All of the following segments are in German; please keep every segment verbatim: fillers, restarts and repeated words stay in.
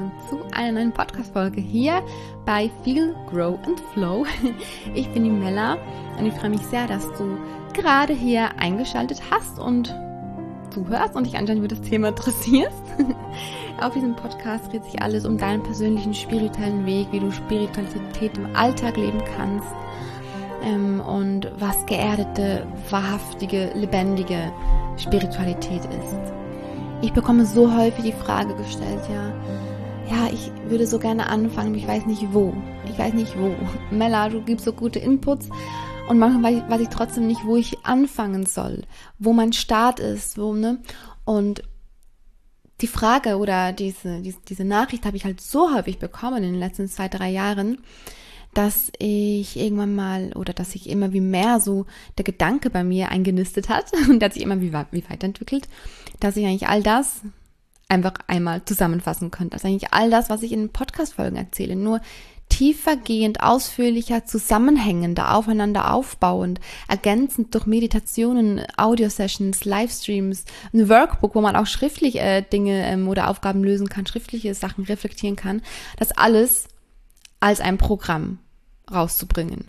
willkommen zu einer neuen Podcast-Folge hier bei Feel, Grow and Flow. Ich bin die Mella und ich freue mich sehr, dass du gerade hier eingeschaltet hast und zuhörst und dich anscheinend für das Thema interessierst. Auf diesem Podcast dreht sich alles um deinen persönlichen spirituellen Weg, wie du Spiritualität im Alltag leben kannst ähm, und was geerdete, wahrhaftige, lebendige Spiritualität ist. Ich bekomme so häufig die Frage gestellt, ja, ja, ich würde so gerne anfangen, aber ich weiß nicht wo. Ich weiß nicht wo. Mella, du gibst so gute Inputs und manchmal weiß ich trotzdem nicht, wo ich anfangen soll, wo mein Start ist, wo, ne? Und die Frage oder diese, diese, diese Nachricht habe ich halt so häufig bekommen in den letzten zwei, drei Jahren, dass ich irgendwann mal oder dass sich immer wie mehr so der Gedanke bei mir eingenistet hat und der hat sich immer wie, wie weiterentwickelt, dass ich eigentlich all das einfach einmal zusammenfassen könnte. Also eigentlich all das, was ich in Podcast-Folgen erzähle, nur tiefergehend, ausführlicher, zusammenhängender, aufeinander aufbauend, ergänzend durch Meditationen, Audio-Sessions, Livestreams, ein Workbook, wo man auch schriftlich äh, Dinge ähm, oder Aufgaben lösen kann, schriftliche Sachen reflektieren kann, das alles als ein Programm rauszubringen.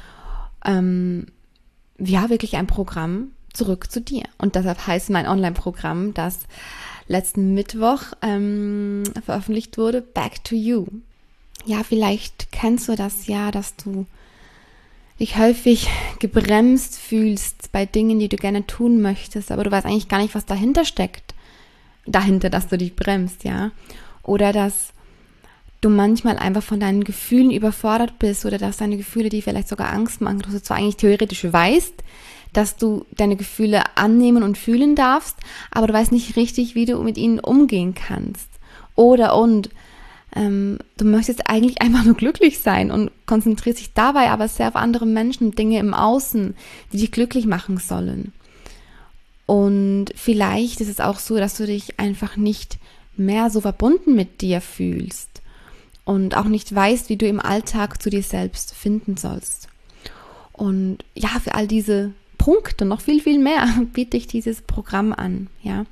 Ähm, ja, wirklich ein Programm zurück zu dir. Und deshalb heißt mein Online-Programm, das letzten Mittwoch ähm, veröffentlicht wurde, Back to You. Ja, vielleicht kennst du das ja, dass du dich häufig gebremst fühlst bei Dingen, die du gerne tun möchtest, aber du weißt eigentlich gar nicht, was dahinter steckt. Dahinter, dass du dich bremst, ja. Oder dass du manchmal einfach von deinen Gefühlen überfordert bist oder dass deine Gefühle dir vielleicht sogar Angst machen, dass du zwar eigentlich theoretisch weißt, dass du deine Gefühle annehmen und fühlen darfst, aber du weißt nicht richtig, wie du mit ihnen umgehen kannst. Oder und ähm, du möchtest eigentlich einfach nur glücklich sein und konzentrierst dich dabei aber sehr auf andere Menschen, Dinge im Außen, die dich glücklich machen sollen. Und vielleicht ist es auch so, dass du dich einfach nicht mehr so verbunden mit dir fühlst und auch nicht weißt, wie du im Alltag zu dir selbst finden sollst. Und ja, für all diese Punkte, noch viel, viel mehr, biete ich dieses Programm an, ja,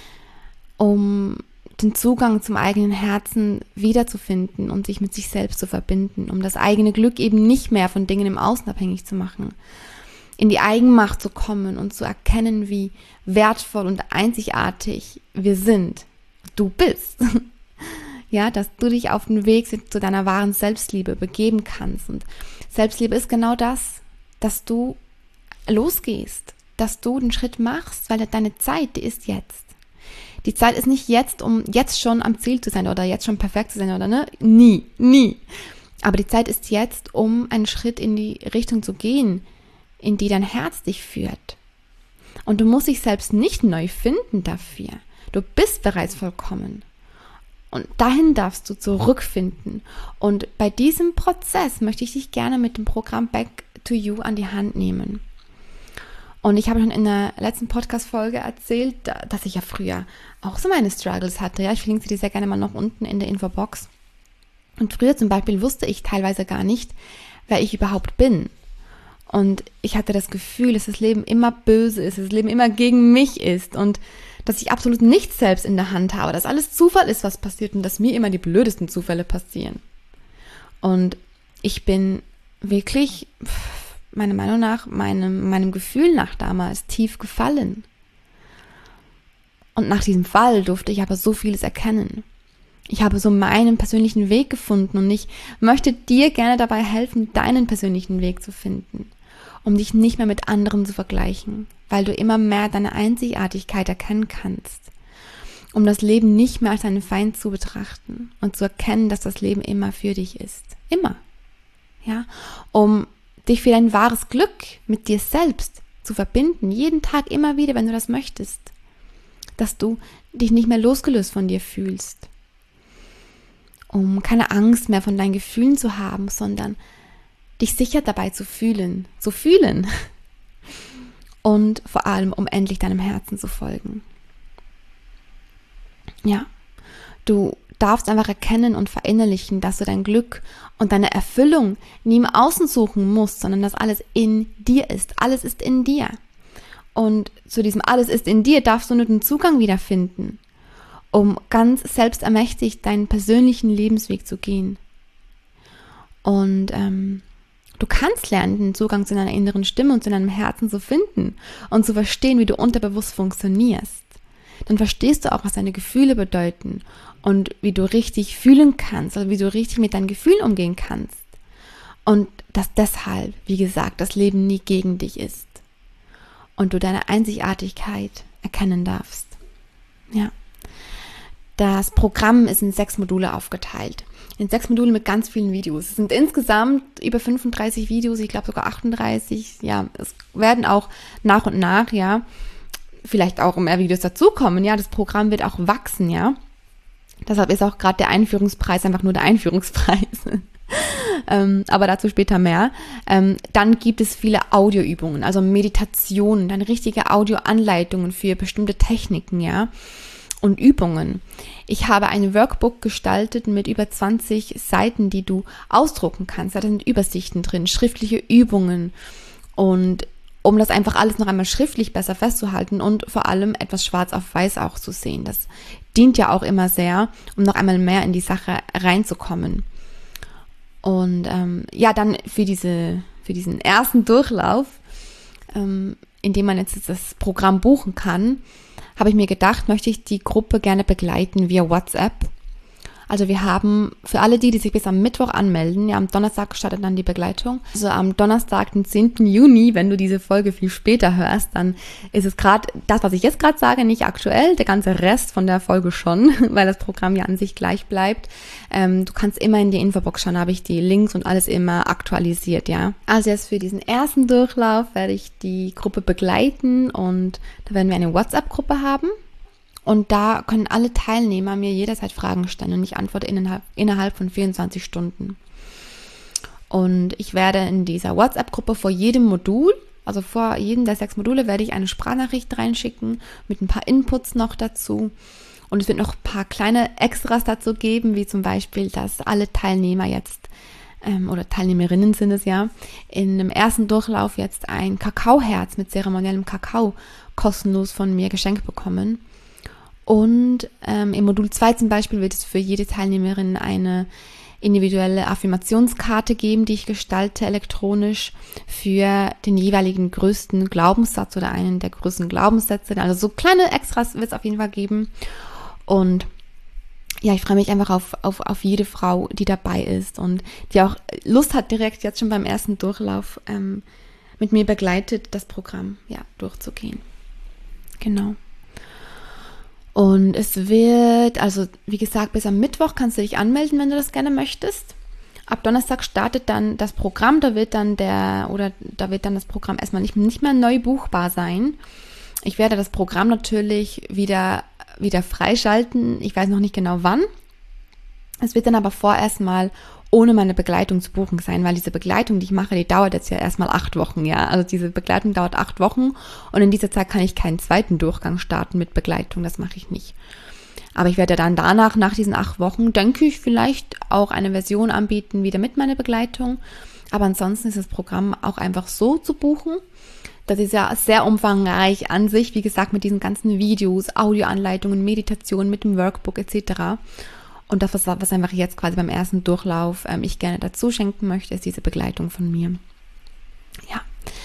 um den Zugang zum eigenen Herzen wiederzufinden und sich mit sich selbst zu verbinden, um das eigene Glück eben nicht mehr von Dingen im Außen abhängig zu machen, in die Eigenmacht zu kommen und zu erkennen, wie wertvoll und einzigartig wir sind, du bist. Ja, dass du dich auf den Weg zu deiner wahren Selbstliebe begeben kannst. Und Selbstliebe ist genau das, dass du losgehst, dass du den Schritt machst, weil deine Zeit, die ist jetzt. Die Zeit ist nicht jetzt, um jetzt schon am Ziel zu sein oder jetzt schon perfekt zu sein, oder ne? Nie, nie. Aber die Zeit ist jetzt, um einen Schritt in die Richtung zu gehen, in die dein Herz dich führt. Und du musst dich selbst nicht neu finden dafür. Du bist bereits vollkommen. Und dahin darfst du zurückfinden. Und bei diesem Prozess möchte ich dich gerne mit dem Programm Back to You an die Hand nehmen. Und ich habe schon in der letzten Podcast-Folge erzählt, dass ich ja früher auch so meine Struggles hatte. Ja, ich verlinke dir sehr gerne mal noch unten in der Infobox. Und früher zum Beispiel wusste ich teilweise gar nicht, wer ich überhaupt bin. Und ich hatte das Gefühl, dass das Leben immer böse ist, dass das Leben immer gegen mich ist und dass ich absolut nichts selbst in der Hand habe, dass alles Zufall ist, was passiert und dass mir immer die blödesten Zufälle passieren. Und ich bin wirklich, meiner Meinung nach, meinem, meinem Gefühl nach damals tief gefallen. Und nach diesem Fall durfte ich aber so vieles erkennen. Ich habe so meinen persönlichen Weg gefunden und ich möchte dir gerne dabei helfen, deinen persönlichen Weg zu finden, um dich nicht mehr mit anderen zu vergleichen, weil du immer mehr deine Einzigartigkeit erkennen kannst, um das Leben nicht mehr als einen Feind zu betrachten und zu erkennen, dass das Leben immer für dich ist. Immer. Ja, um dich für dein wahres Glück mit dir selbst zu verbinden, jeden Tag immer wieder, wenn du das möchtest, dass du dich nicht mehr losgelöst von dir fühlst, um keine Angst mehr von deinen Gefühlen zu haben, sondern dich sicher dabei zu fühlen, zu fühlen und vor allem, um endlich deinem Herzen zu folgen. Ja, du darfst einfach erkennen und verinnerlichen, dass du dein Glück und deine Erfüllung nie im Außen suchen musst, sondern dass alles in dir ist. Alles ist in dir. Und zu diesem Alles ist in dir darfst du nur den Zugang wiederfinden. um ganz selbstermächtigt deinen persönlichen Lebensweg zu gehen. Und ähm, du kannst lernen, den Zugang zu deiner inneren Stimme und zu deinem Herzen zu finden und zu verstehen, wie du unterbewusst funktionierst. Dann verstehst du auch, was deine Gefühle bedeuten und wie du richtig fühlen kannst, also wie du richtig mit deinen Gefühlen umgehen kannst. Und dass deshalb, wie gesagt, das Leben nie gegen dich ist und du deine Einzigartigkeit erkennen darfst. Ja. Das Programm ist in sechs Module aufgeteilt. In sechs Module mit ganz vielen Videos. Es sind insgesamt über fünfunddreißig Videos, ich glaube sogar achtunddreißig. Ja, es werden auch nach und nach, ja, vielleicht auch mehr Videos dazukommen. Ja, das Programm wird auch wachsen, ja. Deshalb ist auch gerade der Einführungspreis einfach nur der Einführungspreis. ähm, aber dazu später mehr. Ähm, dann gibt es viele Audioübungen, also Meditationen, dann richtige Audioanleitungen für bestimmte Techniken, ja. Und Übungen. Ich habe ein Workbook gestaltet mit über zwanzig Seiten, die du ausdrucken kannst. Da sind Übersichten drin, schriftliche Übungen. Und um das einfach alles noch einmal schriftlich besser festzuhalten und vor allem etwas schwarz auf weiß auch zu sehen. Das dient ja auch immer sehr, um noch einmal mehr in die Sache reinzukommen. Und ähm, ja, dann für diese für diesen ersten Durchlauf, ähm, in dem man jetzt das Programm buchen kann, habe ich mir gedacht, möchte ich die Gruppe gerne begleiten via WhatsApp. Also wir haben für alle die, die sich bis am Mittwoch anmelden, ja, am Donnerstag startet dann die Begleitung. Also am Donnerstag, den zehnten Juni, wenn du diese Folge viel später hörst, dann ist es gerade das, was ich jetzt gerade sage, nicht aktuell, der ganze Rest von der Folge schon, weil das Programm ja an sich gleich bleibt. Ähm, du kannst immer in die Infobox schauen, da habe ich die Links und alles immer aktualisiert, ja. Also jetzt für diesen ersten Durchlauf werde ich die Gruppe begleiten und da werden wir eine WhatsApp-Gruppe haben. Und da können alle Teilnehmer mir jederzeit Fragen stellen und ich antworte innerhalb, innerhalb von vierundzwanzig Stunden. Und ich werde in dieser WhatsApp-Gruppe vor jedem Modul, also vor jedem der sechs Module, werde ich eine Sprachnachricht reinschicken mit ein paar Inputs noch dazu. Und es wird noch ein paar kleine Extras dazu geben, wie zum Beispiel, dass alle Teilnehmer jetzt, ähm, oder Teilnehmerinnen sind es ja, in dem ersten Durchlauf jetzt ein Kakaoherz mit zeremoniellem Kakao kostenlos von mir geschenkt bekommen. Und ähm, im Modul zwei zum Beispiel wird es für jede Teilnehmerin eine individuelle Affirmationskarte geben, die ich gestalte elektronisch für den jeweiligen größten Glaubenssatz oder einen der größten Glaubenssätze. Also so kleine Extras wird es auf jeden Fall geben. Und ja, ich freue mich einfach auf, auf, auf jede Frau, die dabei ist und die auch Lust hat, direkt jetzt schon beim ersten Durchlauf ähm, mit mir begleitet, das Programm ja durchzugehen. Genau. Und es wird, also wie gesagt, bis am Mittwoch kannst du dich anmelden, wenn du das gerne möchtest. Ab Donnerstag startet dann das Programm, da wird dann der, oder da wird dann das Programm erstmal nicht, nicht mehr neu buchbar sein. Ich werde das Programm natürlich wieder, wieder freischalten. Ich weiß noch nicht genau wann. Es wird dann aber vorerst mal ohne meine Begleitung zu buchen sein, weil diese Begleitung, die ich mache, die dauert jetzt ja erstmal acht Wochen, ja. Also diese Begleitung dauert acht Wochen und in dieser Zeit kann ich keinen zweiten Durchgang starten mit Begleitung, das mache ich nicht. Aber ich werde dann danach, nach diesen acht Wochen, denke ich, vielleicht auch eine Version anbieten, wieder mit meiner Begleitung. Aber ansonsten ist das Programm auch einfach so zu buchen. Das ist ja sehr umfangreich an sich, wie gesagt, mit diesen ganzen Videos, Audioanleitungen, Meditationen, mit dem Workbook et cetera. Und das, was, was einfach jetzt quasi beim ersten Durchlauf ähm, ich gerne dazu schenken möchte, ist diese Begleitung von mir. Ja.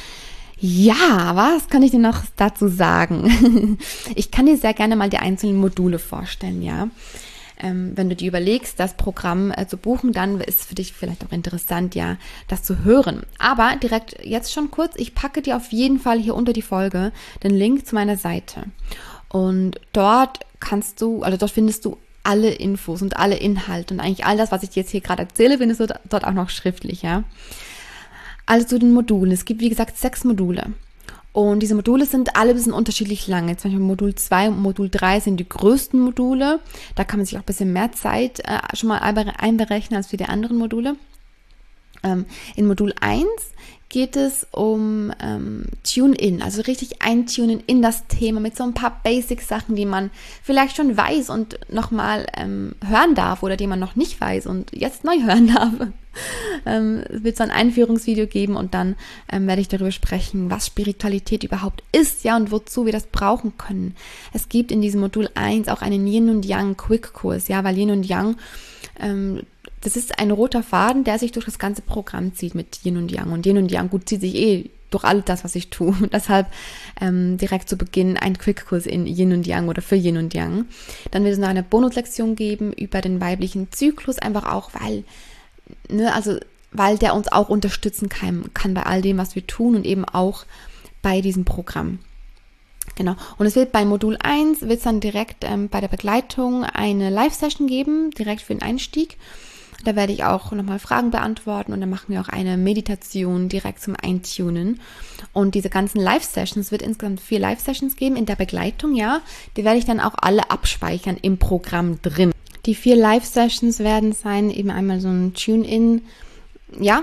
Ja, was kann ich dir noch dazu sagen? Ich kann dir sehr gerne mal die einzelnen Module vorstellen, ja. Ähm, wenn du dir überlegst, das Programm äh, zu buchen, dann ist es für dich vielleicht auch interessant, ja, das zu hören. Aber direkt jetzt schon kurz, ich packe dir auf jeden Fall hier unter die Folge den Link zu meiner Seite. Und dort kannst du, also dort findest du alle Infos und alle Inhalte und eigentlich all das, was ich dir jetzt hier gerade erzähle, findest du dort auch noch schriftlich, ja. Also zu den Modulen. Es gibt, wie gesagt, sechs Module. Und diese Module sind alle ein bisschen unterschiedlich lang. Jetzt zum Beispiel Modul zwei und Modul drei sind die größten Module. Da kann man sich auch ein bisschen mehr Zeit äh, schon mal einberechnen als für die anderen Module. Ähm, in Modul eins geht es um ähm, Tune-In, also richtig eintunen in das Thema mit so ein paar Basic-Sachen, die man vielleicht schon weiß und nochmal ähm, hören darf oder die man noch nicht weiß und jetzt neu hören darf. ähm, es wird so ein Einführungsvideo geben und dann ähm, werde ich darüber sprechen, was Spiritualität überhaupt ist, ja, und wozu wir das brauchen können. Es gibt in diesem Modul eins auch einen Yin und Yang Quick-Kurs, ja, weil Yin und Yang ähm, das ist ein roter Faden, der sich durch das ganze Programm zieht mit Yin und Yang. Und Yin und Yang, gut, zieht sich eh durch all das, was ich tue. Und deshalb ähm, direkt zu Beginn ein Quickkurs in Yin und Yang oder für Yin und Yang. Dann wird es noch eine Bonuslektion geben über den weiblichen Zyklus, einfach auch, weil, ne, also, weil der uns auch unterstützen kann, kann bei all dem, was wir tun und eben auch bei diesem Programm. Genau. Und es wird bei Modul eins, wird es dann direkt ähm, bei der Begleitung eine Live-Session geben, direkt für den Einstieg. Da werde ich auch nochmal Fragen beantworten und dann machen wir auch eine Meditation direkt zum Eintunen. Und diese ganzen Live-Sessions, es wird insgesamt vier Live-Sessions geben in der Begleitung, ja. Die werde ich dann auch alle abspeichern im Programm drin. Die vier Live-Sessions werden sein eben einmal so ein Tune-In, ja,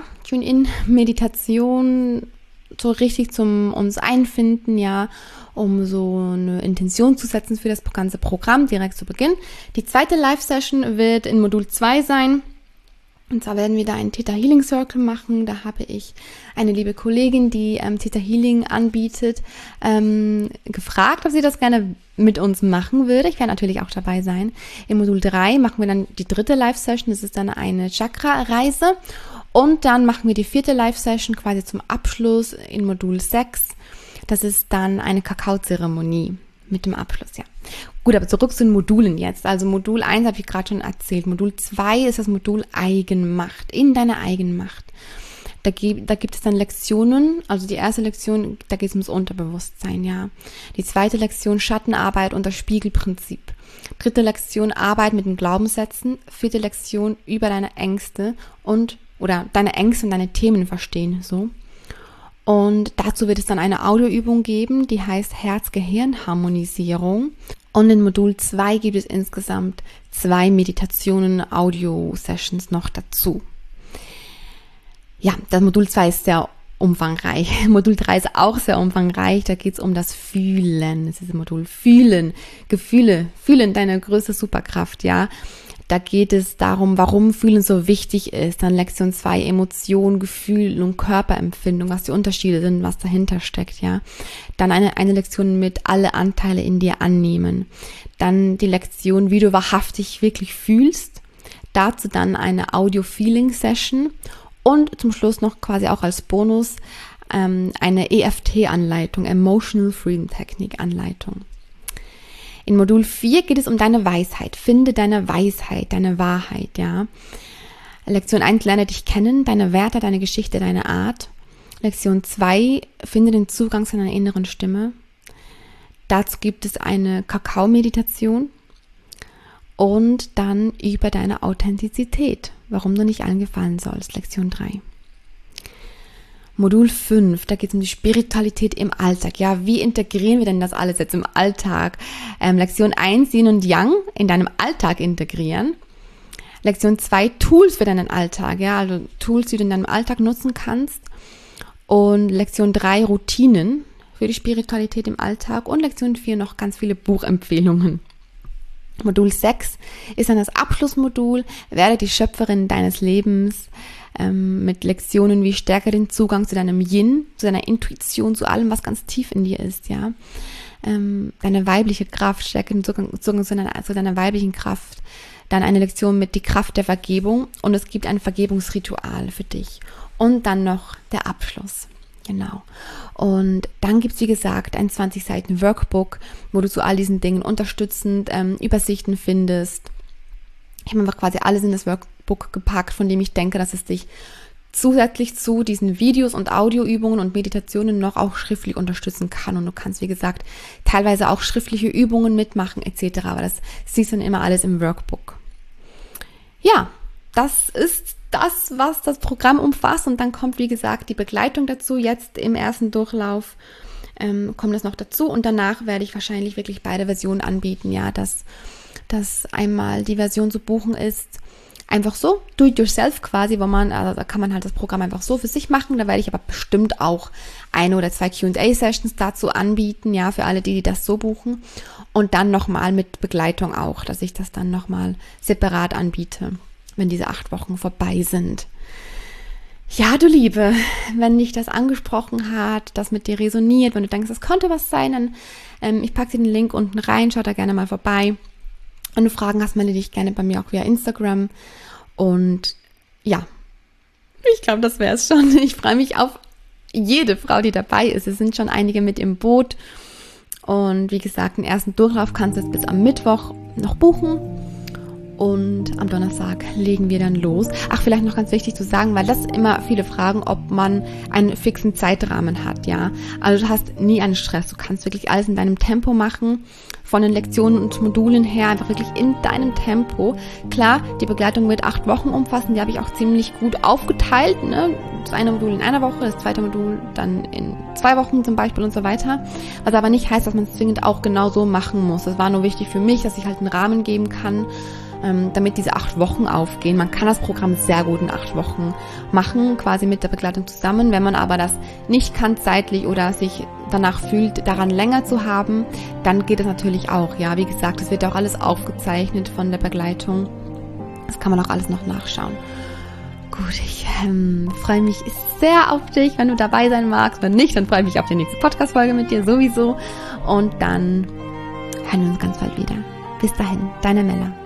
Tune-In-Meditation, so richtig zum uns einfinden, ja, um so eine Intention zu setzen für das ganze Programm direkt zu Beginn. Die zweite Live-Session wird in Modul zwei sein. Und zwar werden wir da einen Theta Healing Circle machen. Da habe ich eine liebe Kollegin, die ähm, Theta Healing anbietet, ähm, gefragt, ob sie das gerne mit uns machen würde. Ich werde natürlich auch dabei sein. In Modul drei machen wir dann die dritte Live-Session. Das ist dann eine Chakra-Reise. Und dann machen wir die vierte Live-Session quasi zum Abschluss in Modul sechs. Das ist dann eine Kakaozeremonie mit dem Abschluss, ja. Gut, aber zurück zu den Modulen jetzt. Also Modul eins habe ich gerade schon erzählt. Modul zwei ist das Modul Eigenmacht, in deiner Eigenmacht. Da, gibt, da gibt es dann Lektionen, also die erste Lektion, da geht es ums Unterbewusstsein, ja. Die zweite Lektion Schattenarbeit und das Spiegelprinzip. Dritte Lektion Arbeit mit den Glaubenssätzen. Vierte Lektion über deine Ängste und, oder deine Ängste und deine Themen verstehen, so. Und dazu wird es dann eine Audioübung geben, die heißt Herz-Gehirn-Harmonisierung. Und in Modul zwei gibt es insgesamt zwei Meditationen, Audio-Sessions noch dazu. Ja, das Modul zwei ist sehr umfangreich. Modul drei ist auch sehr umfangreich. Da geht es um das Fühlen. Das ist das Modul Fühlen. Gefühle. Fühlen, deine größte Superkraft, ja. Da geht es darum, warum Fühlen so wichtig ist. Dann Lektion zwei, Emotion, Gefühl und Körperempfindung, was die Unterschiede sind, was dahinter steckt, ja. Dann eine, eine Lektion mit alle Anteile in dir annehmen. Dann die Lektion, wie du wahrhaftig wirklich fühlst. Dazu dann eine Audio-Feeling-Session. Und zum Schluss noch quasi auch als Bonus ähm, eine E F T-Anleitung, Emotional Freedom Technik-Anleitung. In Modul vier geht es um deine Weisheit. Finde deine Weisheit, deine Wahrheit, ja. Lektion eins, lerne dich kennen, deine Werte, deine Geschichte, deine Art. Lektion zwei, finde den Zugang zu deiner inneren Stimme. Dazu gibt es eine Kakao-Meditation. Und dann über deine Authentizität, warum du nicht allen gefallen sollst, Lektion drei. Modul fünf, da geht es um die Spiritualität im Alltag. Ja, wie integrieren wir denn das alles jetzt im Alltag? Ähm, Lektion eins, Yin und Yang in deinem Alltag integrieren. Lektion zwei, Tools für deinen Alltag. Ja, also Tools, die du in deinem Alltag nutzen kannst. Und Lektion drei, Routinen für die Spiritualität im Alltag. Und Lektion vier, noch ganz viele Buchempfehlungen. Modul sechs ist dann das Abschlussmodul, werde die Schöpferin deines Lebens, ähm, mit Lektionen wie stärke den Zugang zu deinem Yin, zu deiner Intuition, zu allem, was ganz tief in dir ist, ja. Ähm, deine weibliche Kraft, stärke den Zugang, Zugang zu, deiner, zu deiner weiblichen Kraft. Dann eine Lektion mit die Kraft der Vergebung und es gibt ein Vergebungsritual für dich. Und dann noch der Abschluss. Genau. Und dann gibt es, wie gesagt, ein zwanzig Seiten Workbook, wo du zu all diesen Dingen unterstützend ähm, Übersichten findest. Ich habe einfach quasi alles in das Workbook gepackt, von dem ich denke, dass es dich zusätzlich zu diesen Videos und Audioübungen und Meditationen noch auch schriftlich unterstützen kann. Und du kannst, wie gesagt, teilweise auch schriftliche Übungen mitmachen et cetera. Aber das siehst du dann immer alles im Workbook. Ja, das ist das, was das Programm umfasst, und dann kommt, wie gesagt, die Begleitung dazu. Jetzt im ersten Durchlauf ähm, kommt das noch dazu, und danach werde ich wahrscheinlich wirklich beide Versionen anbieten, ja, dass, dass einmal die Version zu buchen ist einfach so, do it yourself quasi, wo man, also da kann man halt das Programm einfach so für sich machen. Da werde ich aber bestimmt auch eine oder zwei Q and A-Sessions dazu anbieten, ja, für alle, die, die das so buchen. Und dann nochmal mit Begleitung auch, dass ich das dann nochmal separat anbiete, wenn diese acht Wochen vorbei sind. Ja, du Liebe, wenn dich das angesprochen hat, das mit dir resoniert, wenn du denkst, das könnte was sein, dann ähm, ich packe dir den Link unten rein, schau da gerne mal vorbei. Wenn du Fragen hast, melde dich gerne bei mir auch via Instagram. Und ja, ich glaube, das wäre es schon. Ich freue mich auf jede Frau, die dabei ist. Es sind schon einige mit im Boot. Und wie gesagt, den ersten Durchlauf kannst du jetzt bis am Mittwoch noch buchen. Und am Donnerstag legen wir dann los. Ach, vielleicht noch ganz wichtig zu sagen, weil das immer viele fragen, ob man einen fixen Zeitrahmen hat, ja. Also du hast nie einen Stress. Du kannst wirklich alles in deinem Tempo machen. Von den Lektionen und Modulen her einfach wirklich in deinem Tempo. Klar, die Begleitung wird acht Wochen umfassen. Die habe ich auch ziemlich gut aufgeteilt, ne? Das eine Modul in einer Woche, das zweite Modul dann in zwei Wochen zum Beispiel und so weiter. Was aber nicht heißt, dass man es zwingend auch genau so machen muss. Das war nur wichtig für mich, dass ich halt einen Rahmen geben kann, damit diese acht Wochen aufgehen. Man kann das Programm sehr gut in acht Wochen machen, quasi mit der Begleitung zusammen. Wenn man aber das nicht kann zeitlich oder sich danach fühlt, daran länger zu haben, dann geht es natürlich auch. Ja, wie gesagt, es wird auch alles aufgezeichnet von der Begleitung. Das kann man auch alles noch nachschauen. Gut, ich ähm, freue mich sehr auf dich, wenn du dabei sein magst. Wenn nicht, dann freue ich mich auf die nächste Podcast-Folge mit dir sowieso. Und dann hören wir uns ganz bald wieder. Bis dahin, deine Mella.